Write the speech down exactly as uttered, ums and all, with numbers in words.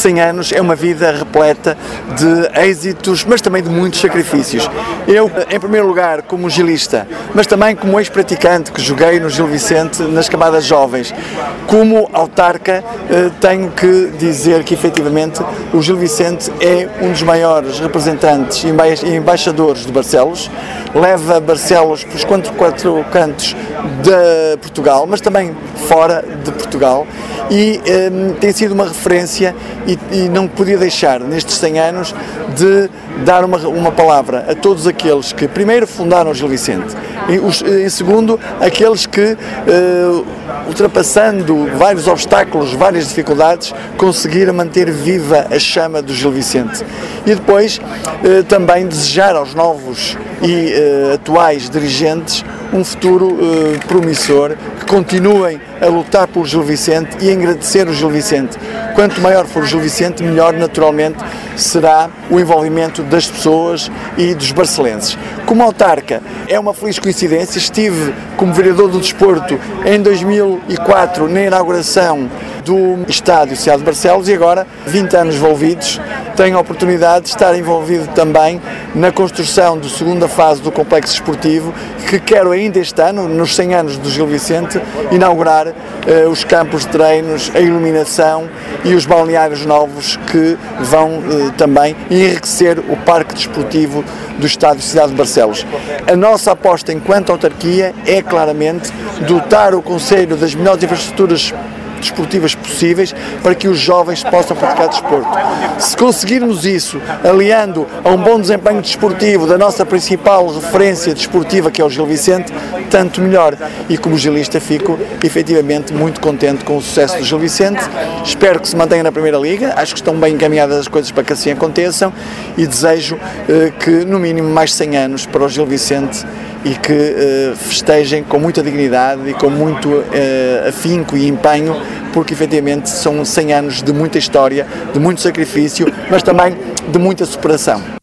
cem anos é uma vida repleta de êxitos, mas também de muitos sacrifícios. Eu, em primeiro lugar, como gilista, mas também como ex-praticante que joguei no Gil Vicente nas camadas jovens, como autarca, tenho que dizer que efetivamente o Gil Vicente é um dos maiores representantes e embaixadores de Barcelos, leva Barcelos pelos quatro, quatro cantos de Portugal, mas também fora de Portugal, e um, tem sido uma referência e, e não podia deixar nestes cem anos de dar uma, uma palavra a todos aqueles que primeiro fundaram o Gil Vicente, e os, em segundo aqueles que uh, ultrapassando vários obstáculos, várias dificuldades, conseguiram manter viva a chama do Gil Vicente. E depois eh, também desejar aos novos e eh, atuais dirigentes um futuro eh, promissor, que continuem a lutar pelo Gil Vicente e a agradecer o Gil Vicente. Quanto maior for o Gil Vicente, melhor naturalmente será o envolvimento das pessoas e dos barcelenses. Como autarca, é uma feliz coincidência, estive como vereador do desporto em dois mil e quatro na inauguração do estádio Cidade de Barcelos e agora, vinte anos envolvidos, tenho a oportunidade de estar envolvido também na construção da segunda fase do complexo esportivo, que quero ainda este ano, nos cem anos do Gil Vicente, inaugurar eh, os campos de treinos, a iluminação e os balneários novos que vão eh, também enriquecer o parque desportivo do estádio Cidade de Barcelos. A nossa aposta enquanto autarquia é claramente dotar o Concelho das melhores infraestruturas desportivas possíveis para que os jovens possam praticar desporto. Se conseguirmos isso, aliando a um bom desempenho desportivo da nossa principal referência desportiva, que é o Gil Vicente, tanto melhor. E como gilista fico efetivamente muito contente com o sucesso do Gil Vicente. Espero que se mantenha na Primeira Liga, acho que estão bem encaminhadas as coisas para que assim aconteçam e desejo eh, que no mínimo mais cem anos para o Gil Vicente e que uh, festejem com muita dignidade e com muito uh, afinco e empenho, porque efetivamente são cem anos de muita história, de muito sacrifício, mas também de muita superação.